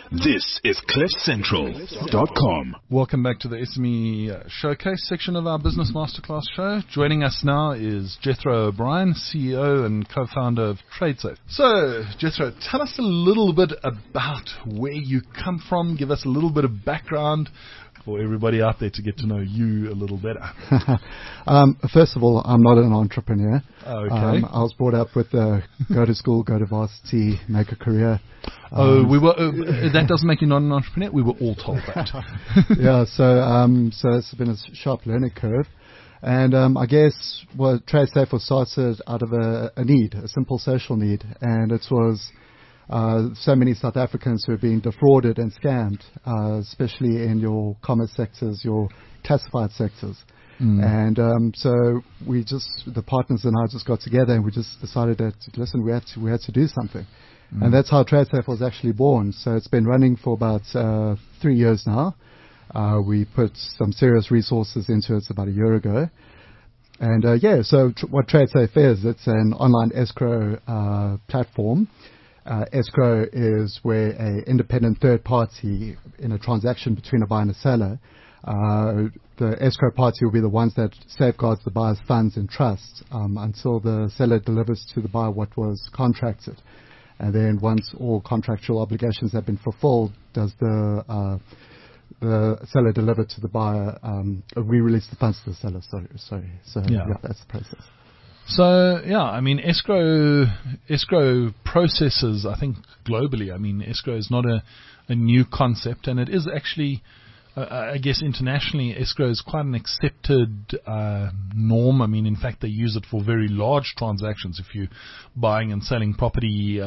This is CliffCentral.com. Welcome back to the SME Showcase section of our Business Masterclass show. Joining us now is Jethro O'Brien, CEO and co-founder of TradeSafe. So, Jethro, tell us a little bit about where you come from. Give us a little bit of background for everybody out there to get to know you a little better. First of all, I'm not an entrepreneur. Okay. I was brought up with go to school, go to varsity, make a career. That doesn't make you not an entrepreneur. We were all told that. Yeah, so it's been a sharp learning curve. And I guess TradeSafe was started out of a need, a simple social need. And it was so many South Africans who are being defrauded and scammed, especially in your commerce sectors, your classified sectors. And so the partners and I just got together and we just decided that, listen, we had to do something. And that's how TradeSafe was actually born. So it's been running for about 3 years now. We put some serious resources into it about a year ago. And so what TradeSafe is, it's an online escrow platform. Escrow is where an independent third party in a transaction between a buyer and a seller, the escrow party will be the ones that safeguards the buyer's funds in trust until the seller delivers to the buyer what was contracted. And then once all contractual obligations have been fulfilled, does the seller deliver to the buyer, we release the funds to the seller, sorry. So that's the process. So, I mean, escrow processes, I think, globally. I mean, escrow is not a new concept, and it is actually, I guess, internationally, escrow is quite an accepted norm. I mean, in fact, they use it for very large transactions. If you're buying and selling property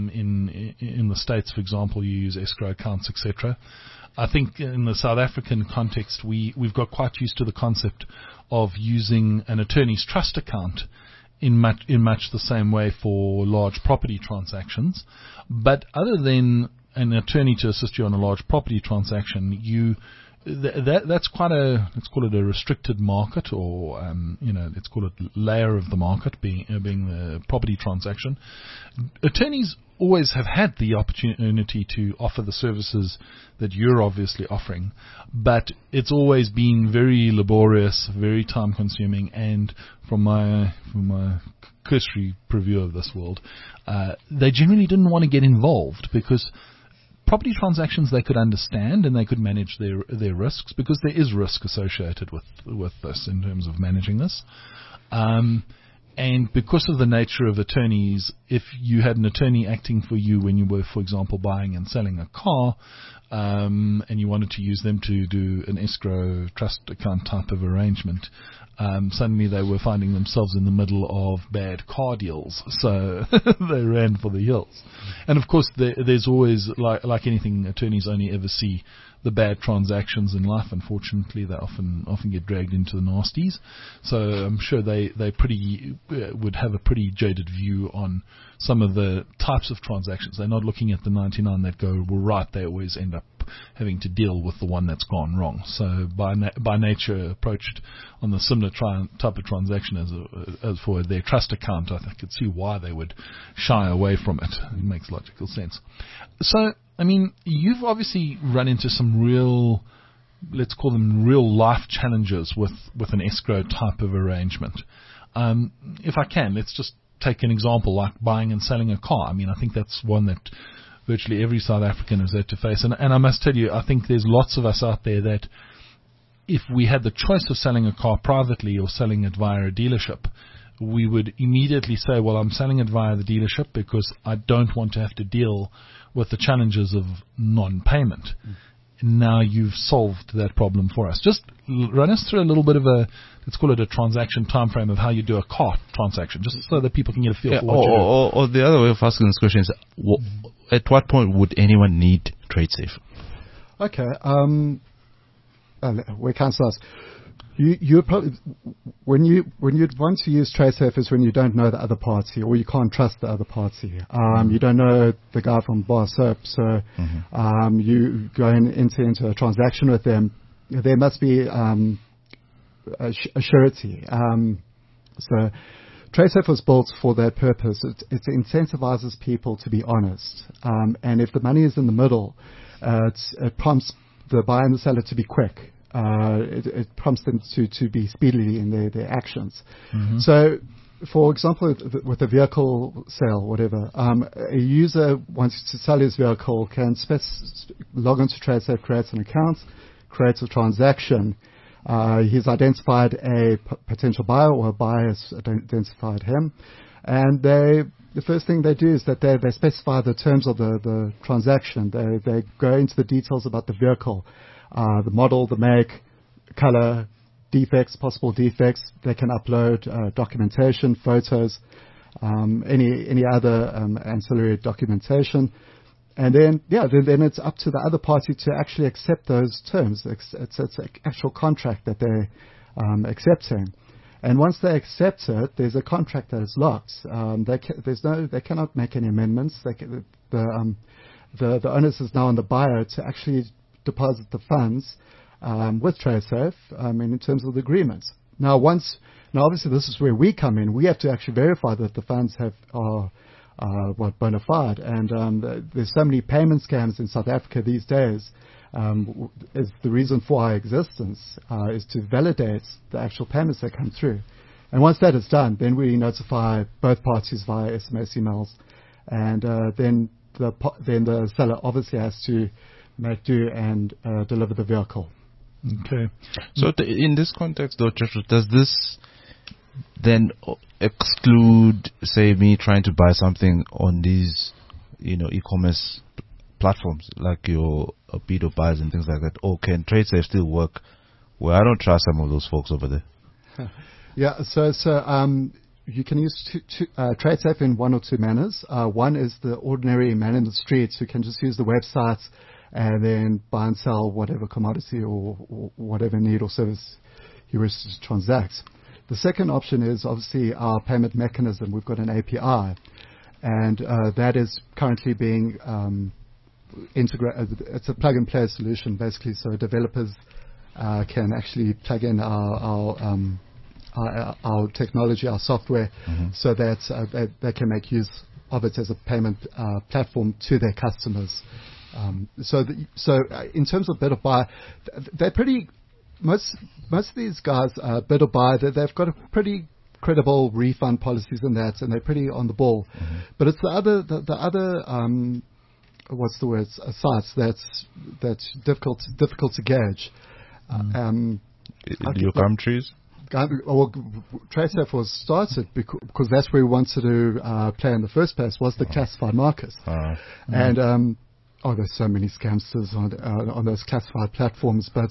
in the States, for example, you use escrow accounts, etc. I think in the South African context, we've got quite used to the concept of using an attorney's trust account in much the same way for large property transactions. But other than an attorney to assist you on a large property transaction, that's quite let's call it a restricted market, or let's call it layer of the market being the property transaction. Attorneys always have had the opportunity to offer the services that you're obviously offering, but it's always been very laborious, very time consuming, and from my cursory preview of this world, they generally didn't want to get involved because property transactions they could understand and they could manage their risks, because there is risk associated with this in terms of managing this. And because of the nature of attorneys, if you had an attorney acting for you when you were, for example, buying and selling a car, and you wanted to use them to do an escrow trust account type of arrangement, suddenly they were finding themselves in the middle of bad car deals. So they ran for the hills. And of course, there's always, like anything, attorneys only ever see the bad transactions in life. Unfortunately, they often get dragged into the nasties. So I'm sure they would have a pretty jaded view on some of the types of transactions. They're not looking at the 99 that go right. They always end up having to deal with the one that's gone wrong. So by nature, approached on the similar type of transaction as for their trust account, I could see why they would shy away from it. It makes logical sense. So, I mean, you've obviously run into some real, let's call them real life challenges with an escrow type of arrangement. If I can, let's just take an example like buying and selling a car. I mean, I think that's one that virtually every South African has had to face. And I must tell you, I think there's lots of us out there that if we had the choice of selling a car privately or selling it via a dealership, we would immediately say, well, I'm selling it via the dealership because I don't want to have to deal with the challenges of non-payment. Now you've solved that problem for us. Just run us through a little bit of let's call it a transaction time frame of how you do a car transaction, just so that people can get a feel for what you do. Or the other way of asking this question is, at what point would anyone need TradeSafe? Okay. Where can I start? You probably when you want to use TradeSafe is when you don't know the other party or you can't trust the other party. You don't know the guy from Bar Soap, so you go into a transaction with them. There must be a surety. So TradeSafe was built for that purpose. It incentivizes people to be honest, and if the money is in the middle, it prompts the buyer and the seller to be quick. It prompts them to be speedily in their actions. So, for example, with a vehicle sale, whatever, a user wants to sell his vehicle can log into TradeSafe, creates an account, creates a transaction. He's identified a potential buyer, or a buyer has identified him, and the first thing they do is that they specify the terms of the transaction. They go into the details about the vehicle, the model, the make, color, defects, possible defects. They can upload documentation, photos, any other ancillary documentation. And then it's up to the other party to actually accept those terms. It's an actual contract that they're accepting. And once they accept it, there's a contract that is locked. They cannot make any amendments. The onus is now on the buyer to actually deposit the funds with TradeSafe in terms of the agreement. Now, obviously, this is where we come in. We have to actually verify that the funds are bona fide. And there's so many payment scams in South Africa these days. Is the reason for our existence is to validate the actual payments that come through. And once that is done, then we notify both parties via SMS emails, and then the seller obviously has to make do and deliver the vehicle. Okay. So in this context, though, Joshua, does this then exclude, say, me trying to buy something on these, e-commerce platforms like your Apido buys and things like that? Or can TradeSafe still work where I don't trust some of those folks over there? Yeah, so you can use TradeSafe in one or two manners. One is the ordinary man in the streets who can just use the website and then buy and sell whatever commodity or whatever need or service he wishes to transact. The second option is obviously our payment mechanism. We've got an API, and that is currently being integrated. It's a plug-and-play solution, basically, so developers can actually plug in our technology, our software, so that they can make use of it as a payment platform to their customers. So in terms of bid or buy, they're pretty. Most of these guys, bid or buy, they've got a pretty credible refund policies in that, and they're pretty on the ball. But it's the other what's the word? Sites that's difficult to gauge. Your countries? TradeSafe was started because that's where we wanted to play in the first place, was the classified market. And there's so many scamsters on those classified platforms. But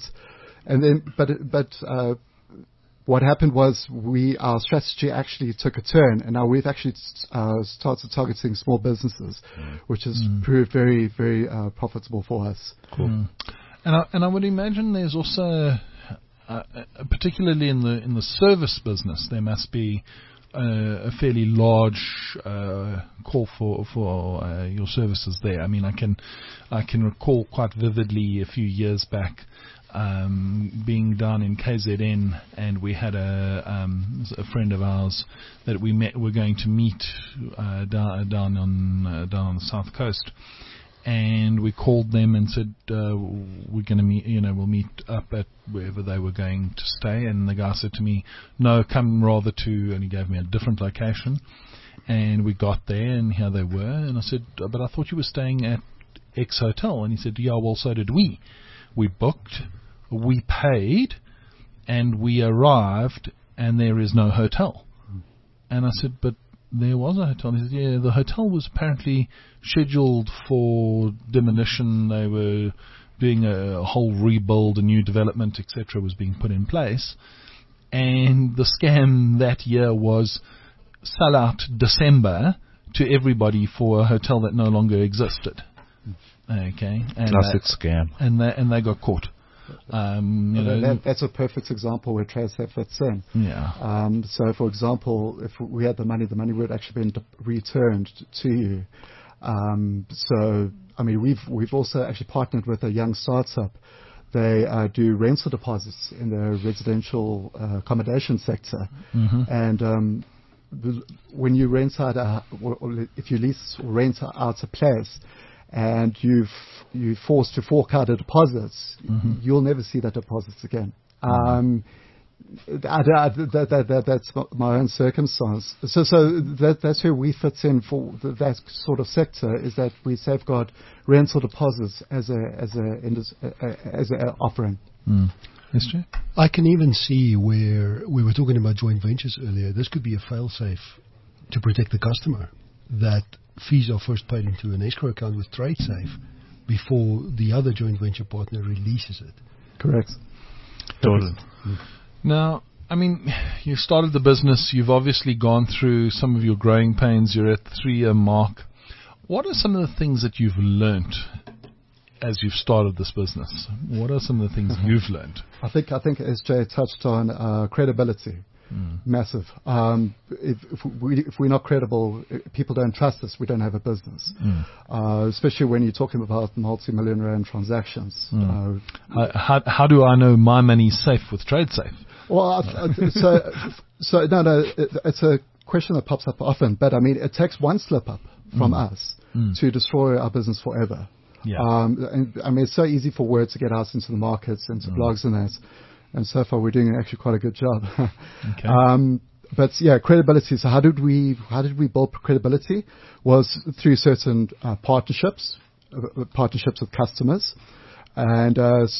what happened was our strategy actually took a turn, and now we've actually started targeting small businesses, which has proved very, very profitable for us. Cool. And I would imagine there's also, particularly in the service business, there must be a fairly large call for your services there. I mean, I can recall quite vividly a few years back being down in KZN, and we had a friend of ours that we're going to meet down on the south coast. And we called them and said, we're going to meet, we'll meet up at wherever they were going to stay. And the guy said to me, no, come rather to, and he gave me a different location. And we got there, and here they were. And I said, but I thought you were staying at X Hotel. And he said, yeah, well, so did we. We booked, we paid, and we arrived, and there is no hotel. And I said, but there was a hotel. He said, yeah, the hotel was apparently scheduled for demolition. They were doing a whole rebuild, a new development, etc. was being put in place. And the scam that year was sell out December to everybody for a hotel that no longer existed. Okay. And classic scam. And they got caught. That's a perfect example where TradeSafe fits in. Yeah. So, for example, if we had the money would actually been returned to you. So, I mean, we've also actually partnered with a young startup. They do rental deposits in the residential accommodation sector, and when you rent out if you lease or rent out a place, and you're forced to fork out a deposits, you'll never see that deposits again. That's my own circumstance. So that's where we fit in for that sort of sector, is that we safeguard rental deposits as a offering. Yes, Jay? I can even see where we were talking about joint ventures earlier. This could be a fail-safe to protect the customer, that fees are first paid into an escrow account with TradeSafe before the other joint venture partner releases it. Correct. Totally. Now, I mean, you started the business. You've obviously gone through some of your growing pains. You're at the 3-year mark. What are some of the things that you've learnt as you've started this business? What are some of the things you've learnt? I think as Jay touched on, credibility. Massive. If we're not credible, people don't trust us. We don't have a business. Especially when you're talking about multi-million rand transactions. How do I know my money's safe with TradeSafe? Well, it's a question that pops up often. But I mean, it takes one slip up from us to destroy our business forever. Yeah. And I mean, it's so easy for word to get out into the markets, into blogs and that. And so far, we're doing actually quite a good job. Okay. But yeah, credibility. So how did we build credibility? Was through certain partnerships with customers, and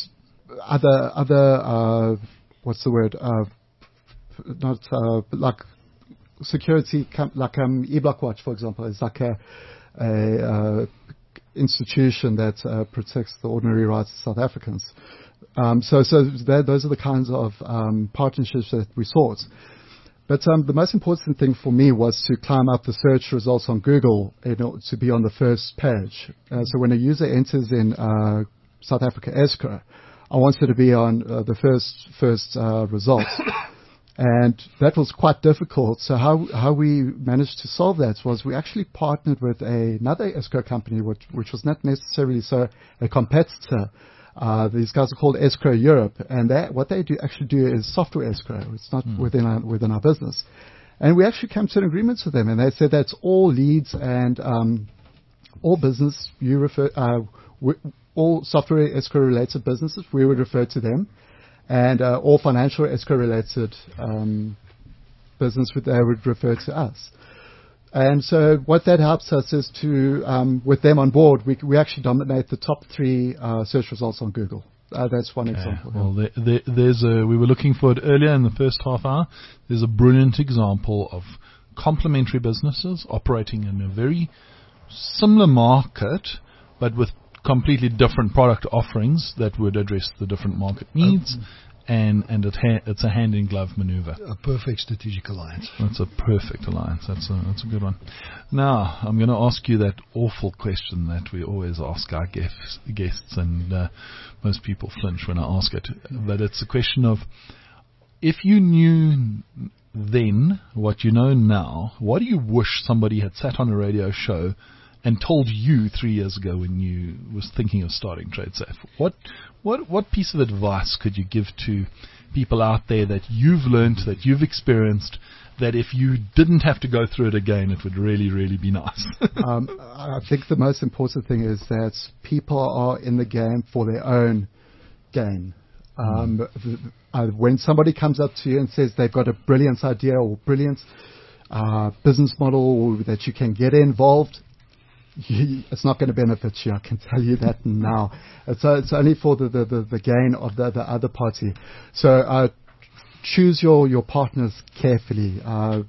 other what's the word? Like security, like eBlockwatch, for example, is like a institution that protects the ordinary rights of South Africans. So those are the kinds of partnerships that we sought. But the most important thing for me was to climb up the search results on Google in order to be on the first page. So when a user enters in South Africa escrow, I wanted to be on the first results. And that was quite difficult. So how we managed to solve that was we actually partnered with another escrow company, which was not necessarily a competitor. These guys are called Escrow Europe, and what they actually do is software escrow. It's not within our business. And we actually came to an agreement with them, and they said that's all leads and all business all software escrow related businesses, we would refer to them, and all financial escrow related business they would refer to us. And so what that helps us is to, with them on board, we actually dominate the top 3 search results on Google. That's one example. Well, we were looking for it earlier in the first half hour. There's a brilliant example of complementary businesses operating in a very similar market, but with completely different product offerings that would address the different market needs. And it's a hand-in-glove maneuver. A perfect strategic alliance. That's a perfect alliance. That's a good one. Now, I'm going to ask you that awful question that we always ask our guests, and most people flinch when I ask it. But it's a question of, if you knew then what you know now, what do you wish somebody had sat on a radio show and told you 3 years ago when you was thinking of starting TradeSafe? What piece of advice could you give to people out there that you've learned, that you've experienced, that if you didn't have to go through it again, it would really, really be nice? I think the most important thing is that people are in the game for their own gain. When somebody comes up to you and says they've got a brilliant idea or brilliant business model that you can get involved, it's not going to benefit you. I can tell you that now. It's only for the gain of the other party. So choose your partners carefully.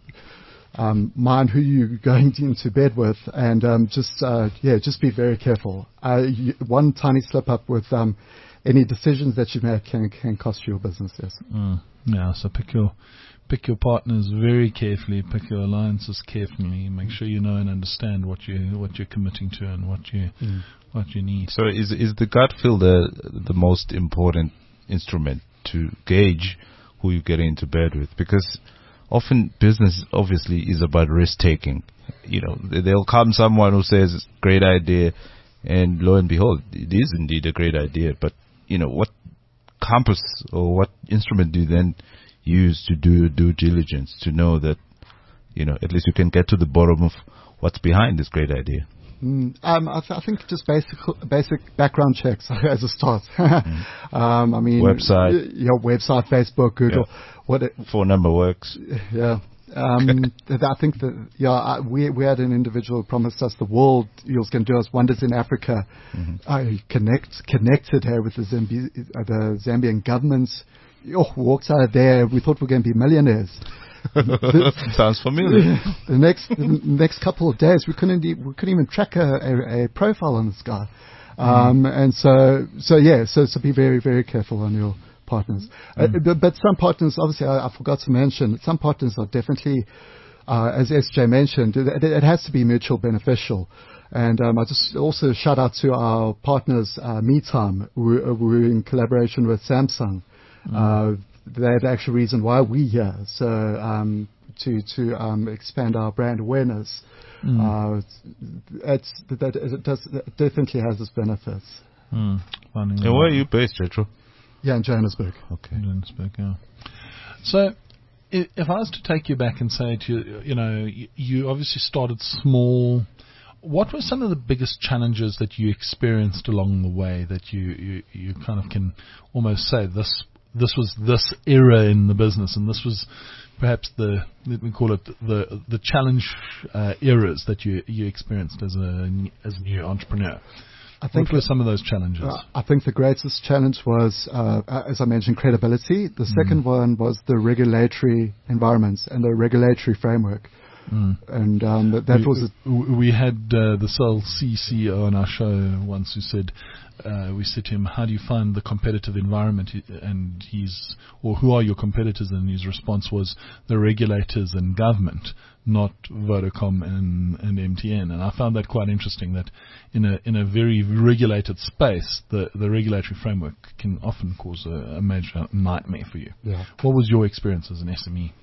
Mind who you're going into bed with, and just be very careful. One tiny slip up with any decisions that you make can cost you your business. Yes. Yeah. So pick your partners very carefully. Pick your alliances carefully. Make sure you know and understand what you're committing to and what you need. So is the gut feel the most important instrument to gauge who you get into bed with? Because often business obviously is about risk taking. There'll come someone who says great idea, and lo and behold, it is indeed a great idea. But what compass or what instrument do you then use to do due diligence to know that at least you can get to the bottom of what's behind this great idea? I think just basic background checks as a start. I mean, your website, Facebook, Google, phone number works. Yeah. I think that we had an individual promised us the world. He was going to do us wonders in Africa. Connected here with the Zambian government. Walked out of there. We thought we were going to be millionaires. Sounds familiar. The next couple of days, we couldn't even track a profile on this guy. And so be very, very careful on your partners. But some partners, obviously, I forgot to mention, some partners are definitely, as SJ mentioned, it has to be mutual beneficial. And I just also shout out to our partners, MeTime, we're in collaboration with Samsung. They're the actual reason why we're here. So to expand our brand awareness, it definitely has its benefits. And where are you based, Retro? Yeah, in Johannesburg. Okay. Johannesburg, yeah. So, if I was to take you back and say to you, you obviously started small. What were some of the biggest challenges that you experienced along the way that you kind of can almost say this was this era in the business, and this was perhaps let me call it the challenge eras that you experienced as a new entrepreneur? What were some of those challenges? I think the greatest challenge was, as I mentioned, credibility. The second one was the regulatory environments and the regulatory framework. And that was... We had the Cell C CEO on our show once who said, we said to him, how do you find the competitive environment? And who are your competitors? And his response was the regulators and government, not Vodacom and MTN. And I found that quite interesting, that in a very regulated space, the regulatory framework can often cause a major nightmare for you. Yeah. What was your experience as an SME?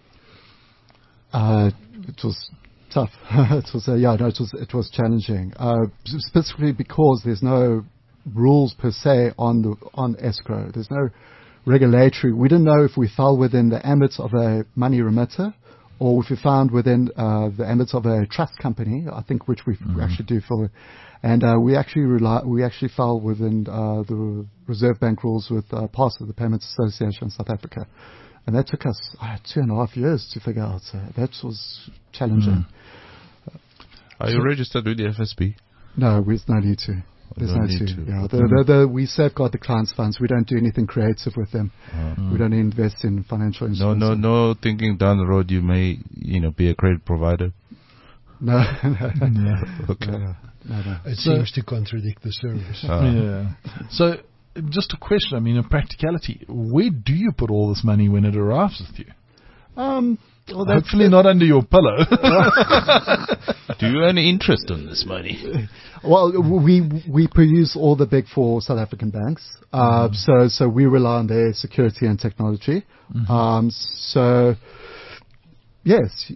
It was tough. It was challenging. Specifically because there's no rules per se on escrow. There's no regulatory. We didn't know if we fell within the ambit of a money remitter, or if we found within the ambit of a trust company. I think which we actually do for, and we actually fell within the Reserve Bank rules with PASA, the Payments Association of South Africa. And that took us 2.5 years to figure out. That was challenging. Are you registered with the FSB? No, there's no need to. There's no need to. Yeah, we safeguard the clients' funds. We don't do anything creative with them. We don't invest in financial instruments. No. Thinking down the road, you may, be a credit provider. No. Okay. No. It seems to contradict the service. Yeah. So, just a question, in practicality, where do you put all this money when it arrives with you? Hopefully not under your pillow. Do you earn interest on this money? Well, we produce all the big four South African banks. So we rely on their security and technology. So, yes.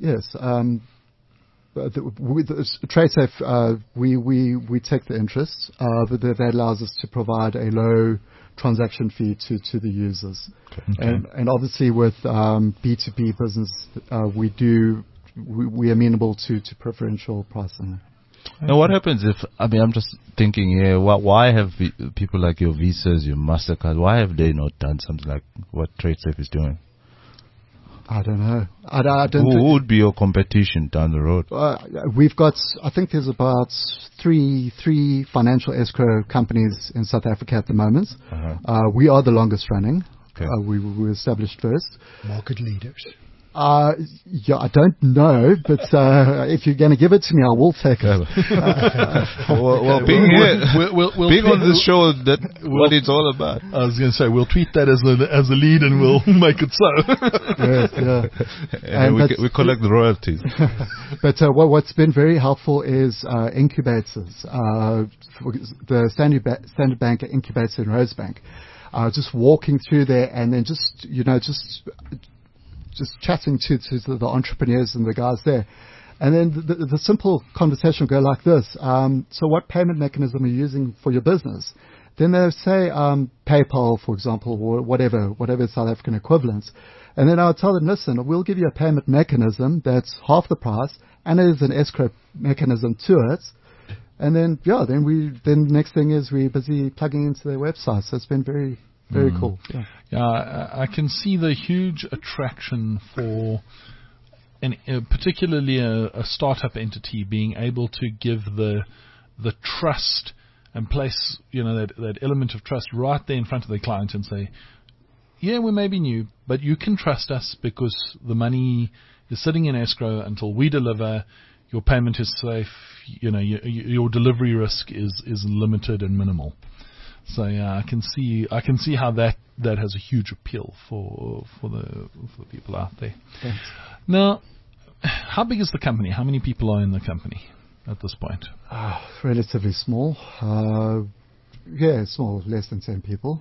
With TradeSafe, we take the interest, but that allows us to provide a low transaction fee to the users. Okay. And obviously with B2B business, we are amenable to preferential pricing. Now, what happens if, I'm just thinking here, why have people like your Visas, your MasterCard, why have they not done something like what TradeSafe is doing? I don't know. I don't. Who would be your competition down the road? We've got, I think there's about three financial escrow companies in South Africa at the moment. We are the longest running. Okay. We were established first. Market leaders. I don't know, but if you're going to give it to me, I will take it. Being here, on this show, what it's all about. I was going to say, we'll treat that as a lead, and we'll make it so. Yes. And we collect the royalties. But what's been very helpful is incubators. The Standard Bank incubator in Rosebank. Just walking through there, and then just chatting to the entrepreneurs and the guys there. And then the simple conversation will go like this. So what payment mechanism are you using for your business? Then they'll say PayPal, for example, or whatever South African equivalents. And then I'll tell them, listen, we'll give you a payment mechanism that's half the price, and there's an escrow mechanism to it. And then next thing is we're busy plugging into their website. So it's been very, very cool. Yeah. Yeah, I can see the huge attraction for, particularly a startup entity being able to give the trust and place, that element of trust right there in front of the client and say, yeah, we may be new, but you can trust us because the money is sitting in escrow until we deliver. Your payment is safe. Your delivery risk is limited and minimal. So yeah, I can see how that has a huge appeal for the people out there. Thanks. Now, how big is the company? How many people are in the company at this point? Relatively small. Small, less than 10 people.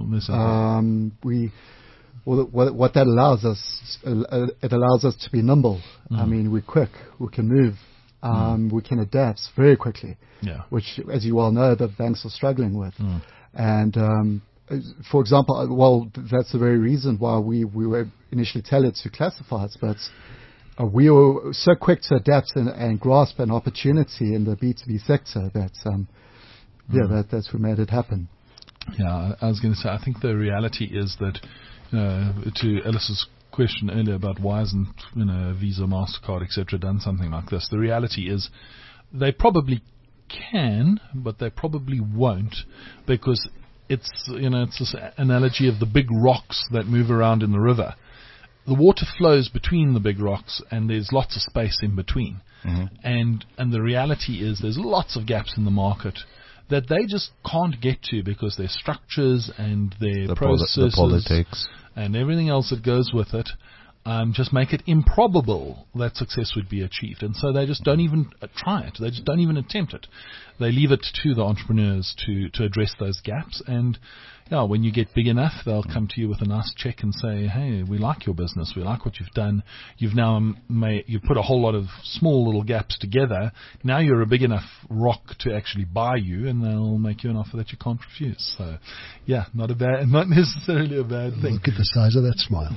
What that allows us, it allows us to be nimble. I mean, we're quick. We can move. We can adapt very quickly. Yeah. Which, as you well know, the banks are struggling with. And for example, that's the very reason why we were initially tailored to classifieds, but we were so quick to adapt and grasp an opportunity in the B2B sector that that's what made it happen. Yeah, I was going to say, I think the reality is that, to Ellis's question earlier about why hasn't Visa, MasterCard, etc. done something like this, the reality is they probably can, but they probably won't, because it's this analogy of the big rocks that move around in the river. The water flows between the big rocks, and there's lots of space in between. And the reality is there's lots of gaps in the market that they just can't get to because their structures and their processes, the politics, and everything else that goes with it just make it improbable that success would be achieved. And so they just don't even try it. They just don't even attempt it. They leave it to the entrepreneurs to address those gaps. And when you get big enough, they'll come to you with a nice check and say, hey, we like your business. We like what you've done. You've now you've put a whole lot of small little gaps together. Now you're a big enough rock to actually buy you, and they'll make you an offer that you can't refuse. So, yeah, not necessarily a bad thing. Look at the size of that smile.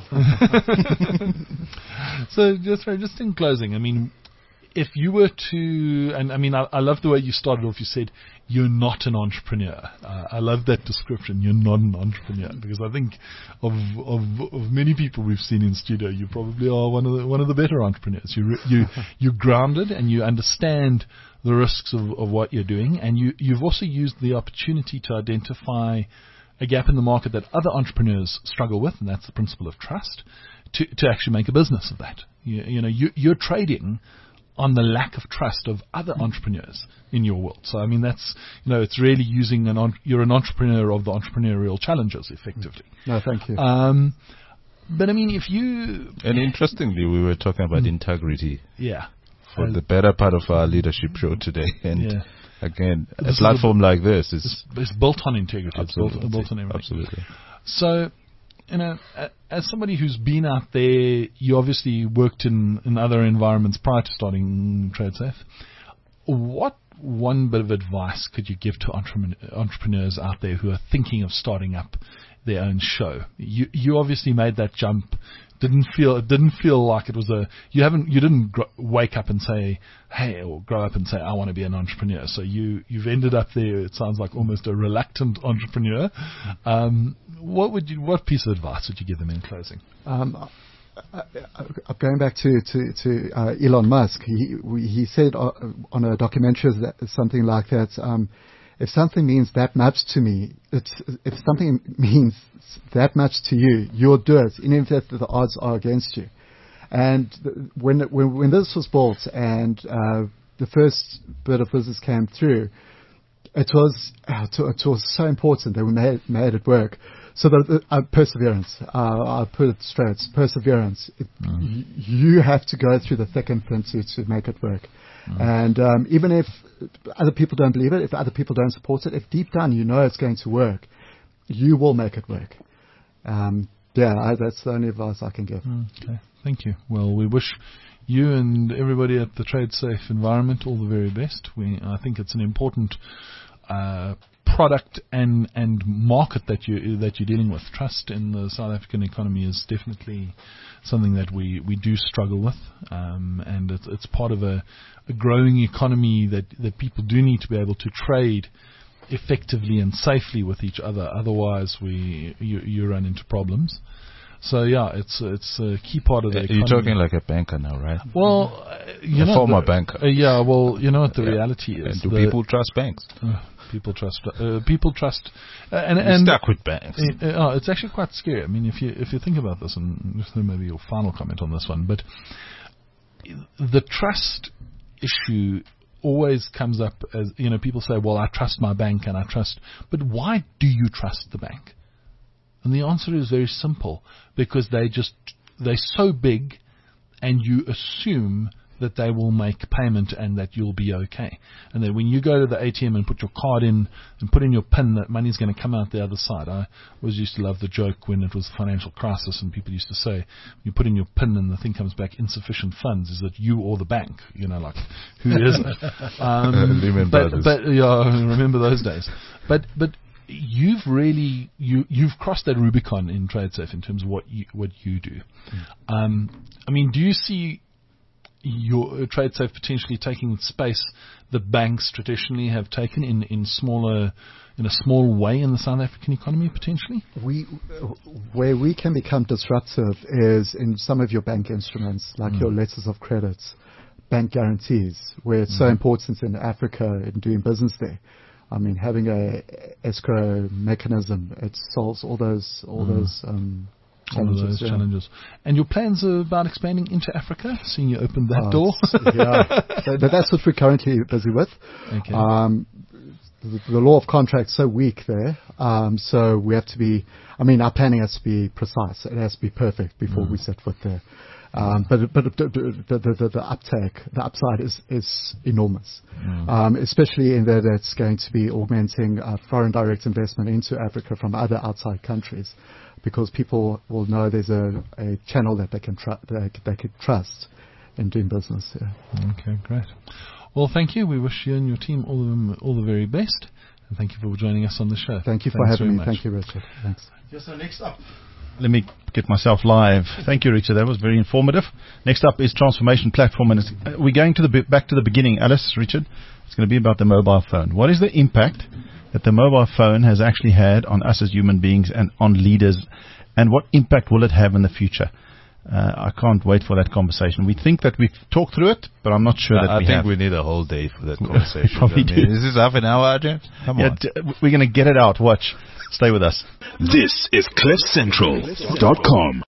So just in closing, I mean, if you were to, and I mean, I love the way you started off. You said you're not an entrepreneur. I love that description. You're not an entrepreneur, because I think of many people we've seen in studio, you probably are one of the better entrepreneurs. You're grounded and you understand the risks of what you're doing, and you've also used the opportunity to identify a gap in the market that other entrepreneurs struggle with, and that's the principle of trust, to actually make a business of that. You're trading on the lack of trust of other entrepreneurs in your world. So, I mean, that's, it's really using you're an entrepreneur of the entrepreneurial challenges, effectively. No, thank you. But, I mean, if you... And interestingly, we were talking about integrity. Yeah. For the better part of our leadership show today. And again, a platform like this is... It's built on integrity. Absolutely. It's built on everything. Absolutely. So, as somebody who's been out there, you obviously worked in other environments prior to starting TradeSafe. What one bit of advice could you give to entrepreneurs out there who are thinking of starting up their own show? You obviously made that jump. It didn't feel like it was you didn't wake up and say, hey, or grow up and say, I want to be an entrepreneur. So you've ended up there, it sounds like almost a reluctant entrepreneur. What piece of advice would you give them in closing? Going back to Elon Musk, he said on a documentary something like that, if something means that much to me, if something means that much to you, you'll do it, even if the odds are against you. And when this was built and the first bit of business came through, it was so important that we made it work. So the perseverance, I'll put it straight, perseverance. You have to go through the thick and thin to make it work. And even if other people don't believe it, if other people don't support it, if deep down you know it's going to work, you will make it work. That's the only advice I can give. Okay, thank you. Well, we wish you and everybody at the TradeSafe environment all the very best. I think it's an important product and market that you're dealing with. Trust in the South African economy is definitely something that we do struggle with, and it's part of a growing economy that people do need to be able to trade effectively and safely with each other. Otherwise, you run into problems. So yeah, it's a key part of the economy. You're talking like a banker now, right? Well, a former banker. Yeah, well, you know what the reality is. And do people trust banks? People trust. People trust. And stuck with banks. It's actually quite scary. I mean, if you think about this, and maybe your final comment on this one, but the trust issue always comes up as, people say, well, I trust my bank and I trust, but why do you trust the bank? And the answer is very simple, because they're so big, and you assume that they will make payment and that you'll be okay. And then when you go to the ATM and put your card in and put in your PIN, that money's going to come out the other side. I always used to love the joke when it was the financial crisis and people used to say, you put in your PIN and the thing comes back insufficient funds. Is it you or the bank? Like, who is it? Remember those days. But you've really you've crossed that Rubicon in TradeSafe in terms of what you do. I mean, do you see your TradeSafe potentially taking space that banks traditionally have taken in a small way in the South African economy potentially? Where we can become disruptive is in some of your bank instruments, like your letters of credit, bank guarantees, where it's so important in Africa in doing business there. I mean, having a escrow mechanism, it solves all those challenges. And your plans are about expanding into Africa, seeing you open that door? That's what we're currently busy with. Okay. The law of contract's so weak there, so we have to be, our planning has to be precise. It has to be perfect before we set foot there. But the uptake, the upside is enormous, especially in that it's going to be augmenting foreign direct investment into Africa from other outside countries, because people will know there's a channel that they can trust in doing business. Yeah. Okay, great. Well, thank you. We wish you and your team all the very best, and thank you for joining us on the show. Thank you for having me. Thank you, Richard. Thanks. Yes, so next up. Let me get myself live. Thank you, Richard. That was very informative. Next up is Transformation Platform, and we're going back to the beginning. Alice, Richard, it's going to be about the mobile phone. What is the impact that the mobile phone has actually had on us as human beings and on leaders, and what impact will it have in the future? I can't wait for that conversation. We think that we've talked through it, but I'm not sure that we have. I think we need a whole day for that conversation. Probably do. Is this half an hour, James? Come on. We're going to get it out. Watch. Stay with us. This is CliffCentral.com.